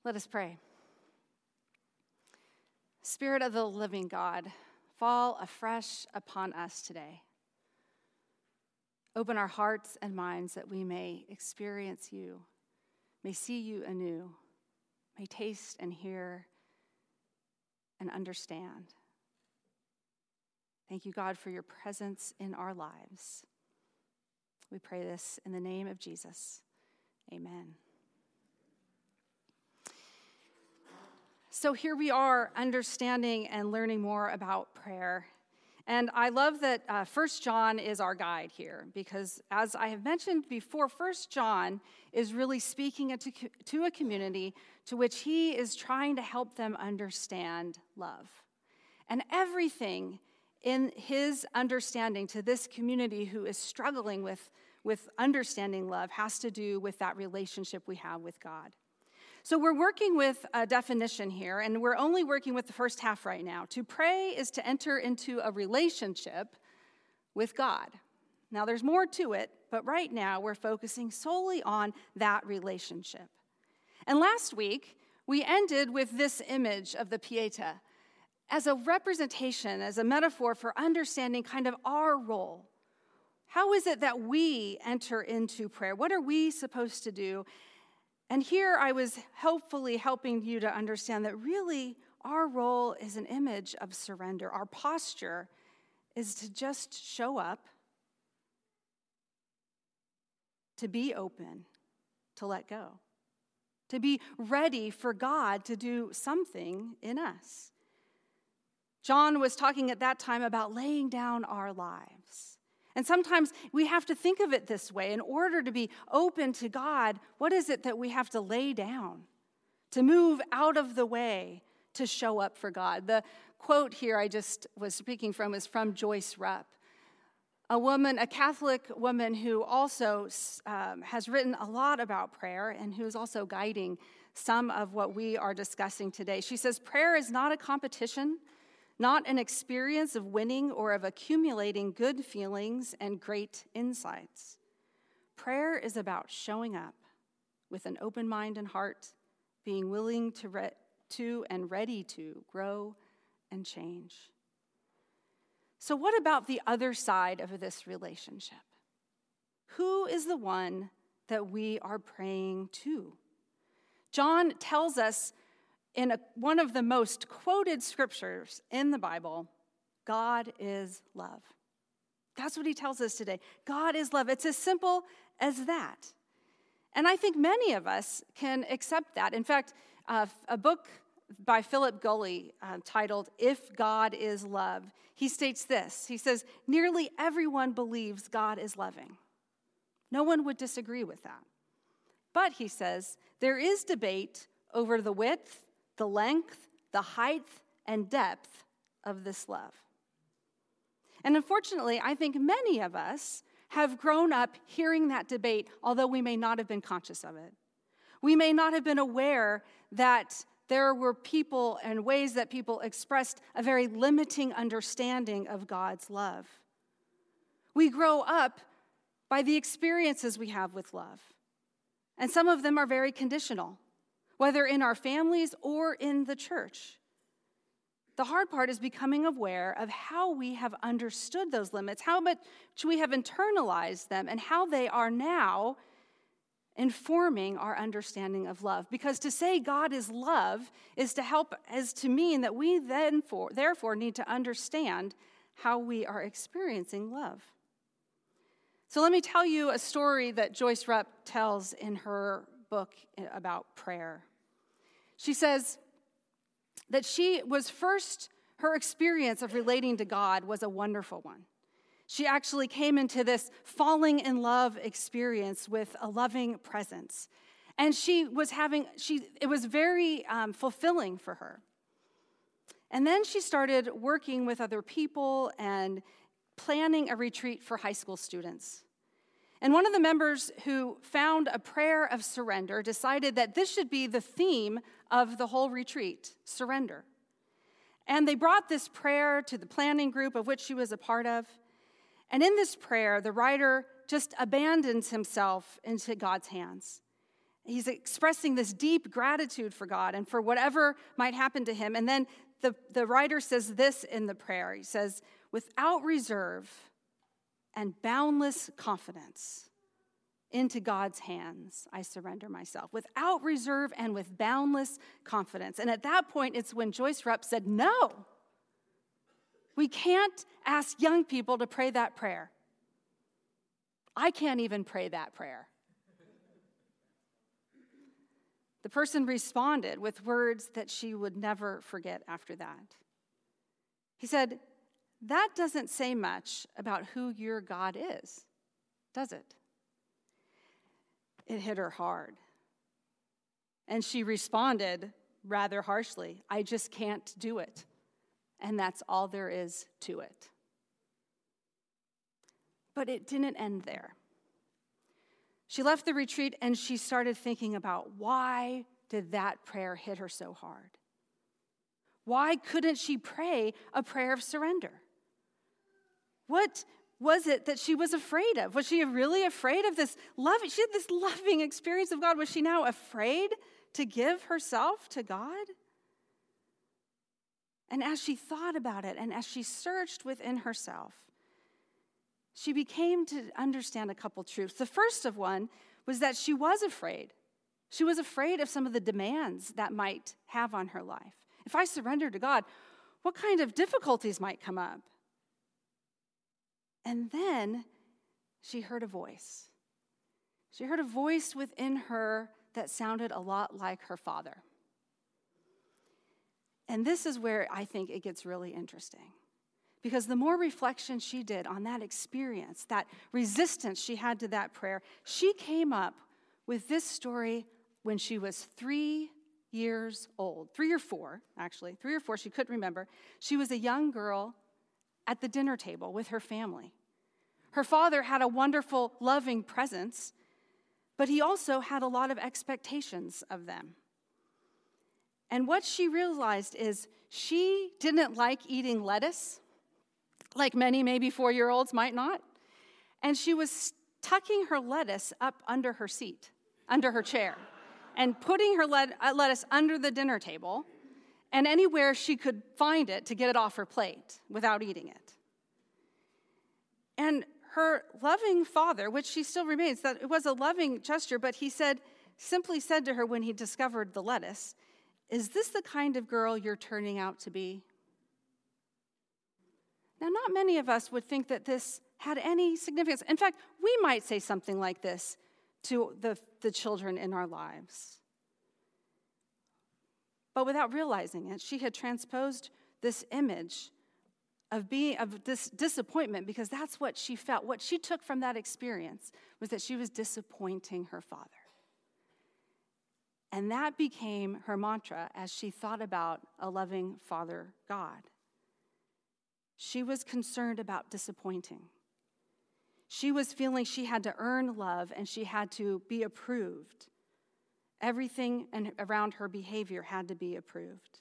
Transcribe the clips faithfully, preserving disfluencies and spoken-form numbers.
Let us pray. Spirit of the living God, fall afresh upon us today. Open our hearts and minds that we may experience you, may see you anew, may taste and hear and understand. Thank you, God, for your presence in our lives. We pray this in the name of Jesus. Amen. So here we are, understanding and learning more about prayer. And I love that uh, First John is our guide here, because as I have mentioned before, First John is really speaking to, to a community to which he is trying to help them understand love. And everything in his understanding to this community who is struggling with, with understanding love has to do with that relationship we have with God. So we're working with a definition here, and we're only working with the first half right now. To pray is to enter into a relationship with God. Now, there's more to it, but right now we're focusing solely on that relationship. And last week, we ended with this image of the Pieta as a representation, as a metaphor for understanding kind of our role. How is it that we enter into prayer? What are we supposed to do? And here I was hopefully helping you to understand that really our role is an image of surrender. Our posture is to just show up, to be open, to let go, to be ready for God to do something in us. John was talking at that time about laying down our lives. And sometimes we have to think of it this way. In order to be open to God, what is it that we have to lay down, to move out of the way, to show up for God? The quote here I just was speaking from is from Joyce Rupp, a woman, a Catholic woman who also um, has written a lot about prayer and who's also guiding some of what we are discussing today. She says, prayer is not a competition, not an experience of winning or of accumulating good feelings and great insights. Prayer is about showing up with an open mind and heart, being willing to, re- to and ready to grow and change. So what about the other side of this relationship? Who is the one that we are praying to? John tells us in a, one of the most quoted scriptures in the Bible, God is love. That's what he tells us today. God is love. It's as simple as that. And I think many of us can accept that. In fact, uh, a book by Philip Gulley uh, titled, If God is Love, he states this. He says, nearly everyone believes God is loving. No one would disagree with that. But, he says, there is debate over the width, the length, the height, and depth of this love. And unfortunately, I think many of us have grown up hearing that debate, although we may not have been conscious of it. We may not have been aware that there were people and ways that people expressed a very limiting understanding of God's love. We grow up by the experiences we have with love. And some of them are very conditional, whether in our families or in the church. The hard part is becoming aware of how we have understood those limits, how much we have internalized them, and how they are now informing our understanding of love. Because to say God is love is to help, is to mean that we then for, therefore need to understand how we are experiencing love. So let me tell you a story that Joyce Rupp tells in her book about prayer. She says that she was first, her experience of relating to God was a wonderful one. She actually came into this falling in love experience with a loving presence. And she was having, she it was very um, fulfilling for her. And then she started working with other people and planning a retreat for high school students. And one of the members who found a prayer of surrender decided that this should be the theme of the whole retreat, surrender. And they brought this prayer to the planning group of which she was a part of. And in this prayer, the writer just abandons himself into God's hands. He's expressing this deep gratitude for God and for whatever might happen to him. And then the, the writer says this in the prayer. He says, without reserve and boundless confidence, into God's hands I surrender myself. Without reserve and with boundless confidence. And at that point, it's when Joyce Rupp said, no, we can't ask young people to pray that prayer. I can't even pray that prayer. The person responded with words that she would never forget after that. He said, that doesn't say much about who your God is, does it? It hit her hard. And she responded rather harshly, I just can't do it. And that's all there is to it. But it didn't end there. She left the retreat and she started thinking about why did that prayer hit her so hard? Why couldn't she pray a prayer of surrender? What was it that she was afraid of? Was she really afraid of this loving? She had this loving experience of God. Was she now afraid to give herself to God? And as she thought about it and as she searched within herself, she became to understand a couple truths. The first of one was that she was afraid. She was afraid of some of the demands that might have on her life. If I surrender to God, what kind of difficulties might come up? And then she heard a voice. She heard a voice within her that sounded a lot like her father. And this is where I think it gets really interesting. Because the more reflection she did on that experience, that resistance she had to that prayer, she came up with this story when she was three years old. Three or four, actually. Three or four, she couldn't remember. She was a young girl at the dinner table with her family. Her father had a wonderful, loving presence, but he also had a lot of expectations of them. And what she realized is she didn't like eating lettuce, like many maybe four-year-olds might not. And she was tucking her lettuce up under her seat, under her chair, and putting her let- lettuce under the dinner table and anywhere she could find it to get it off her plate without eating it. And her loving father, which she still remains, that it was a loving gesture, but he said, simply said to her when he discovered the lettuce, is this the kind of girl you're turning out to be? Now, not many of us would think that this had any significance. In fact, we might say something like this to the, the children in our lives. But without realizing it, she had transposed this image of being of this disappointment, because that's what she felt. What she took from that experience was that she was disappointing her father. And that became her mantra as she thought about a loving Father God. She was concerned about disappointing. She was feeling she had to earn love and she had to be approved. Everything around her behavior had to be approved.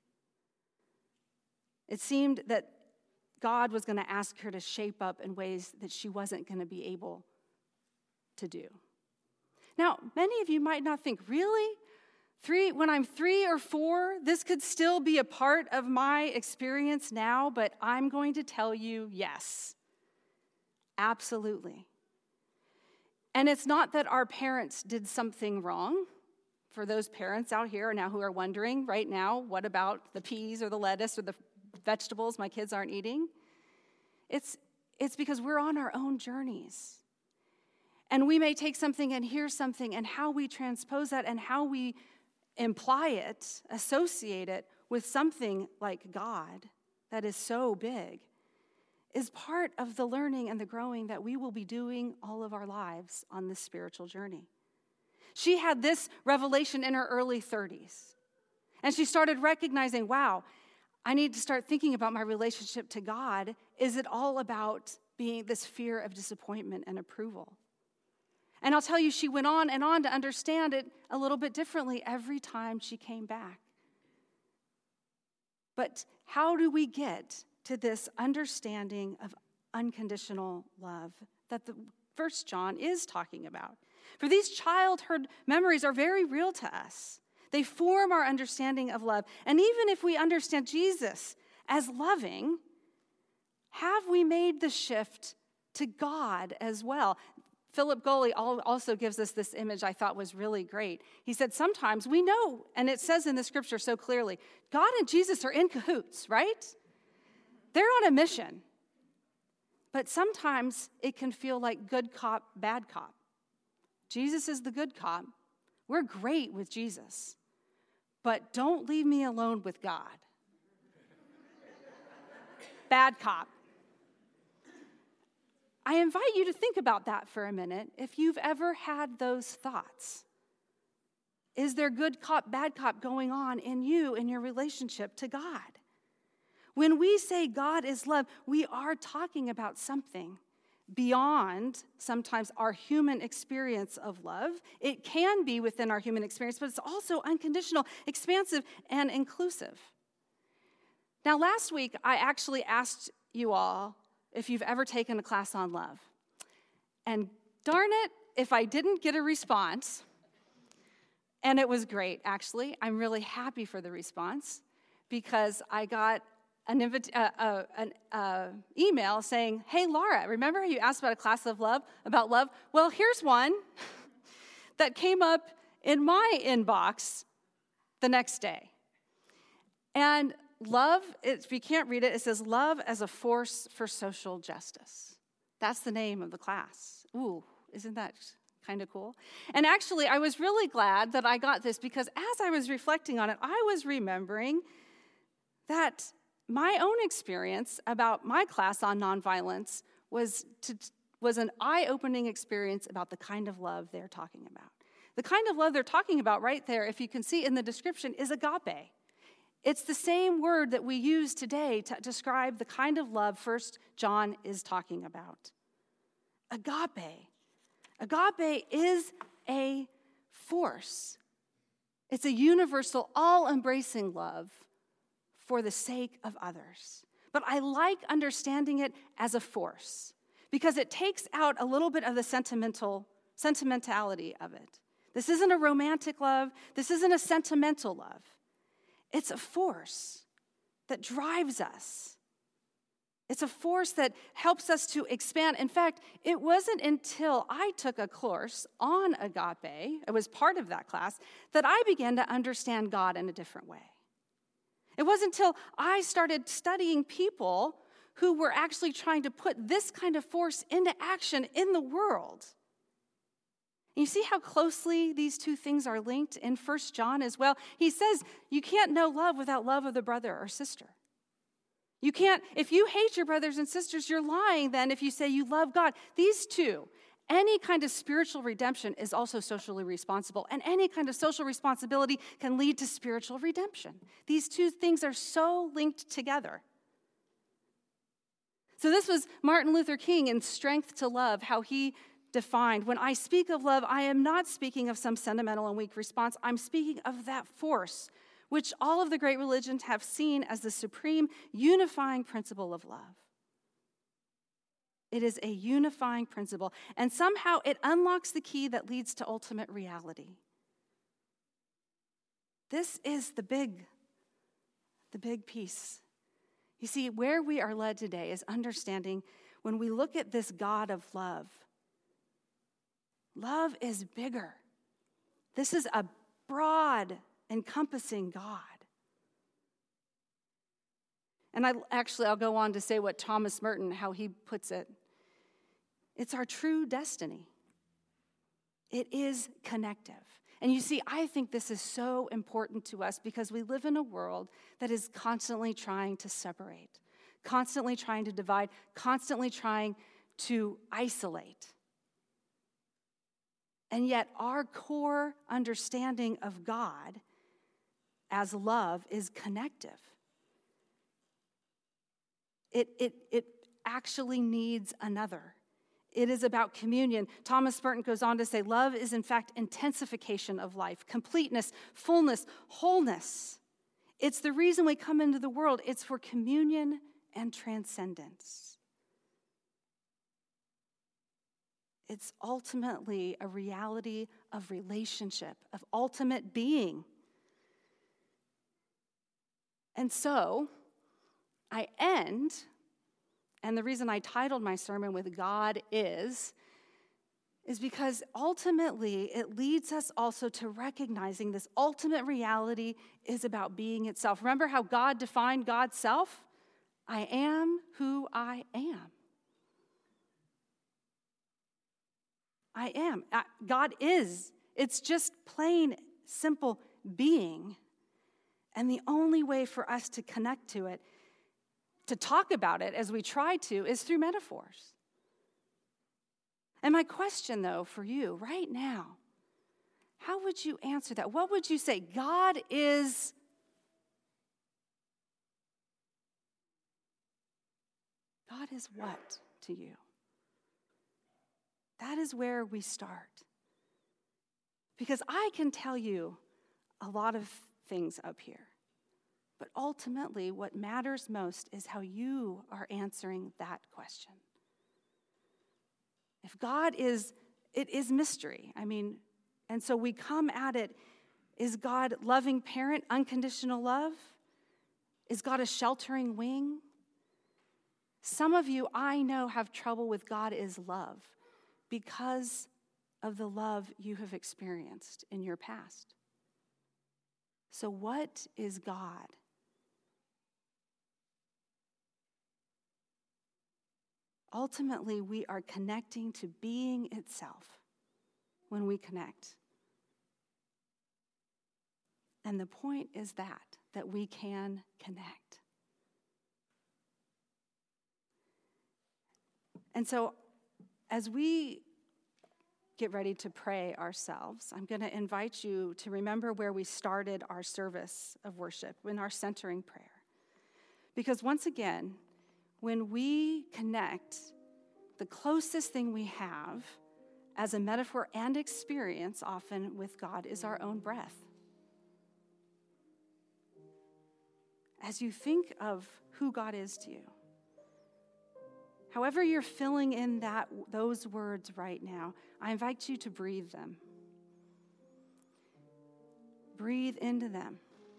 It seemed that God was going to ask her to shape up in ways that she wasn't going to be able to do. Now, many of you might not think, really? Three, when I'm three or four, this could still be a part of my experience now, but I'm going to tell you, yes, absolutely. And it's not that our parents did something wrong. For those parents out here now who are wondering right now, what about the peas or the lettuce or the vegetables my kids aren't eating? It's, it's because we're on our own journeys. And we may take something and hear something, and how we transpose that and how we imply it, associate it with something like God that is so big, is part of the learning and the growing that we will be doing all of our lives on this spiritual journey. She had this revelation in her early thirties, and she started recognizing, wow, I need to start thinking about my relationship to God. Is it all about being this fear of disappointment and approval? And I'll tell you, she went on and on to understand it a little bit differently every time she came back. But how do we get to this understanding of unconditional love that the First John is talking about? For these childhood memories are very real to us. They form our understanding of love. And even if we understand Jesus as loving, have we made the shift to God as well? Philip Goley also gives us this image I thought was really great. He said, sometimes we know, and it says in the scripture so clearly, God and Jesus are in cahoots, right? They're on a mission. But sometimes it can feel like good cop, bad cop. Jesus is the good cop. We're great with Jesus. But don't leave me alone with God. Bad cop. I invite you to think about that for a minute if you've ever had those thoughts. Is there good cop, bad cop going on in you in your relationship to God? When we say God is love, we are talking about something beyond sometimes our human experience of love. It can be within our human experience, but it's also unconditional, expansive, and inclusive. Now, last week, I actually asked you all if you've ever taken a class on love. And darn it, if I didn't get a response, and it was great, actually. I'm really happy for the response because I got an invita- uh, uh, an uh, email saying, hey, Laura, remember how you asked about a class of love, about love? Well, here's one that came up in my inbox the next day. And love, if you can't read it, it says love as a force for social justice. That's the name of the class. Ooh, isn't that kind of cool? And actually, I was really glad that I got this because as I was reflecting on it, I was remembering that my own experience about my class on nonviolence was, to, was an eye-opening experience about the kind of love they're talking about. The kind of love they're talking about right there, if you can see in the description, is agape. It's the same word that we use today to describe the kind of love First John is talking about. Agape. Agape is a force. It's a universal, all-embracing love for the sake of others. But I like understanding it as a force because it takes out a little bit of the sentimental sentimentality of it. This isn't a romantic love. This isn't a sentimental love. It's a force that drives us. It's a force that helps us to expand. In fact, it wasn't until I took a course on agape, it was part of that class, that I began to understand God in a different way. It wasn't until I started studying people who were actually trying to put this kind of force into action in the world. You see how closely these two things are linked in First John as well? He says you can't know love without love of the brother or sister. You can't, if you hate your brothers and sisters, you're lying then if you say you love God. These two, any kind of spiritual redemption is also socially responsible, and any kind of social responsibility can lead to spiritual redemption. These two things are so linked together. So this was Martin Luther King in Strength to Love, how he defined, when I speak of love, I am not speaking of some sentimental and weak response. I'm speaking of that force, which all of the great religions have seen as the supreme unifying principle of love. It is a unifying principle, and somehow it unlocks the key that leads to ultimate reality. This is the big, the big piece. You see, where we are led today is understanding when we look at this God of love, love is bigger. This is a broad, encompassing God. And I actually, I'll go on to say what Thomas Merton, how he puts it. It's our true destiny. It is connective. And you see, I think this is so important to us because we live in a world that is constantly trying to separate, constantly trying to divide, constantly trying to isolate. And yet our core understanding of God as love is connective. It, it, it actually needs another. It is about communion. Thomas Merton goes on to say, love is in fact intensification of life, completeness, fullness, wholeness. It's the reason we come into the world. It's for communion and transcendence. It's ultimately a reality of relationship, of ultimate being. And so, I end, and the reason I titled my sermon with God is, is because ultimately it leads us also to recognizing this ultimate reality is about being itself. Remember how God defined God's self? I am who I am. I am. God is. It's just plain, simple being. And the only way for us to connect to it, to talk about it as we try to, is through metaphors. And my question, though, for you right now, how would you answer that? What would you say? God is... God is what to you? That is where we start. Because I can tell you a lot of things up here. But ultimately, what matters most is how you are answering that question. If God is, it is mystery. I mean, and so we come at it, is God loving parent, unconditional love? Is God a sheltering wing? Some of you, I know, have trouble with God is love because of the love you have experienced in your past. So what is God? Ultimately, we are connecting to being itself when we connect. And the point is that, that we can connect. And so, as we get ready to pray ourselves, I'm going to invite you to remember where we started our service of worship, in our centering prayer. Because once again, when we connect, the closest thing we have as a metaphor and experience often with God is our own breath. As you think of who God is to you, however you're filling in that those words right now, I invite you to breathe them. Breathe into them.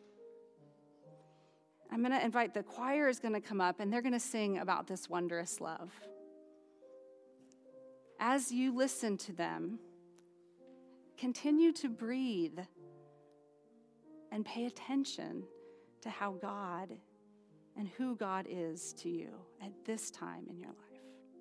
I'm going to invite, the choir is going to come up, and they're going to sing about this wondrous love. As you listen to them, continue to breathe and pay attention to how God and who God is to you at this time in your life.